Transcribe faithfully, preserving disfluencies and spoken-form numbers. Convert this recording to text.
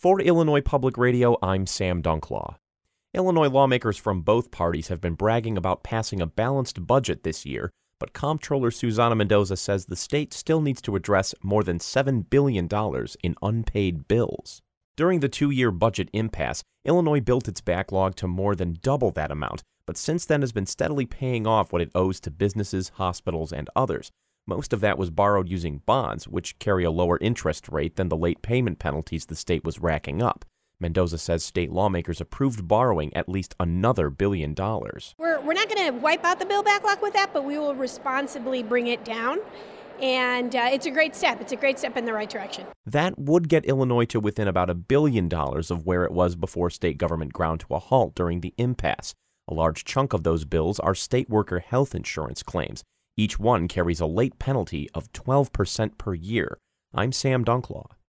For Illinois Public Radio, I'm Sam Dunklaw. Illinois lawmakers from both parties have been bragging about passing a balanced budget this year, but Comptroller Susana Mendoza says the state still needs to address more than seven billion dollars in unpaid bills. During the two-year budget impasse, Illinois built its backlog to more than double that amount, but since then has been steadily paying off what it owes to businesses, hospitals, and others. Most of that was borrowed using bonds, which carry a lower interest rate than the late payment penalties the state was racking up. Mendoza says state lawmakers approved borrowing at least another billion dollars. We're, we're not going to wipe out the bill backlog with that, but we will responsibly bring it down. And uh, it's a great step. It's a great step in the right direction. That would get Illinois to within about a billion dollars of where it was before state government ground to a halt during the impasse. A large chunk of those bills are state worker health insurance claims. Each one carries a late penalty of twelve percent per year. I'm Sam Dunklaw.